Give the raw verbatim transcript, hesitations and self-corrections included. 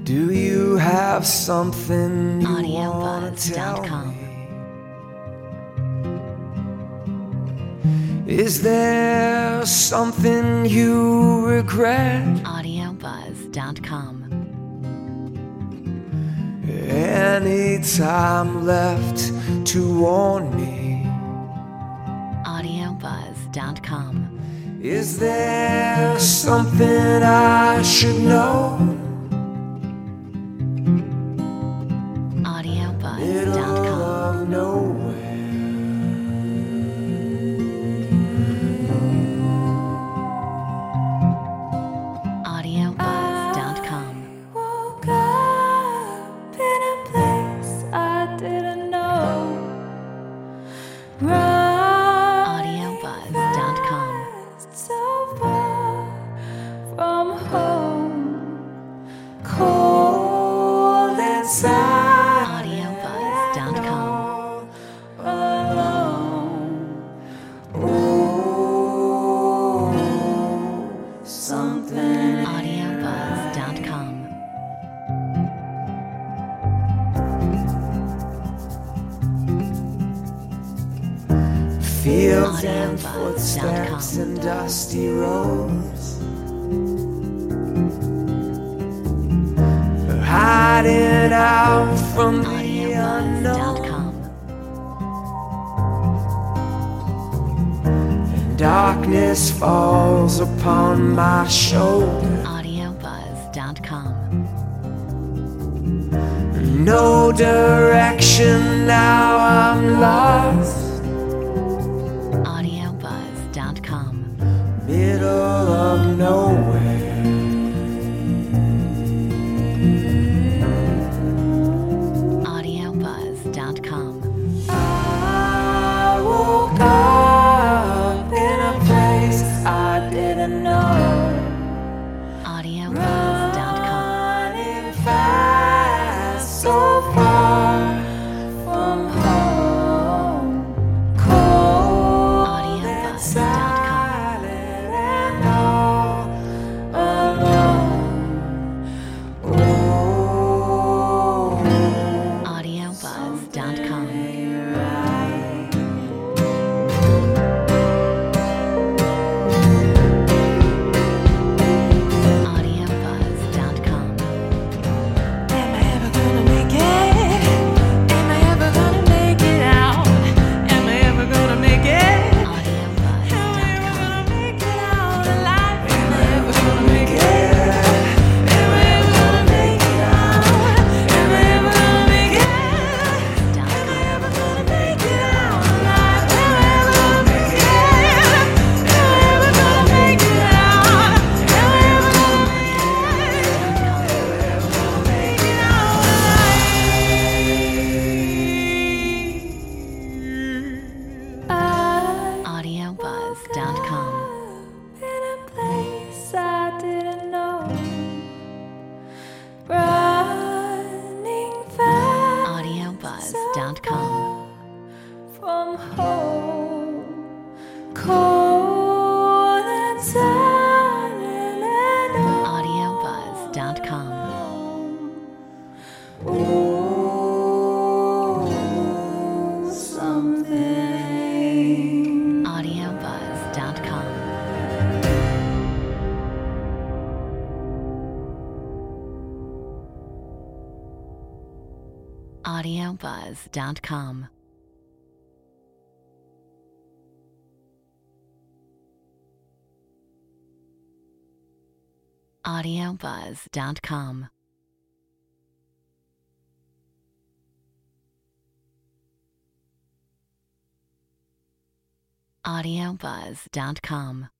Do you have something you wanna audiobuzz tell dot com. me? Is there something you regret? audiobuzz dot com. Any time left to warn me? audiobuzz dot com. Is there something I should know? audiobuzz Middle dot com. of nowhere. audiobuzz dot com. Woke up in a place I didn't know. Running audiobuzz dot com. fast, so far from home. Cold inside, audiobuzz dot com. alone. Oh, something. audiobuzz dot com. Fields and audiobuzz dot footsteps com. and dusty roads, hiding out from the audiobuzz dot unknown. com. And darkness falls upon my shoulder. audiobuzz dot com. No direction, now I'm lost. audiobuzz dot com. Middle of nowhere. audiobuzz dot com. I woke up in a place I didn't know. audiobuzz dot com. Running fast, so far from home. Cold audiobuzz dot inside and all alone. Oh, audiobuzz dot com. audiobuzz dot com. am I ever gonna make it? Am I ever gonna make it out? Am I ever gonna make it? audiobuzz Am I dot ever com. gonna make it out alive? Am I ever gonna make it? Am I ever gonna make it out? Am I ever gonna make it? dot Am I com. ever gonna make it out alive? Am I ever gonna make it? Am I ever gonna make it out? Am I ever gonna make it? Make it out alive. audiobuzz dot com. In a place I didn't know. Running fast audiobuzz dot com. from home. Cold and silent and audiobuzz dot com. oh, something. audiobuzz dot com. audiobuzz dot com. audiobuzz dot com. audiobuzz dot com.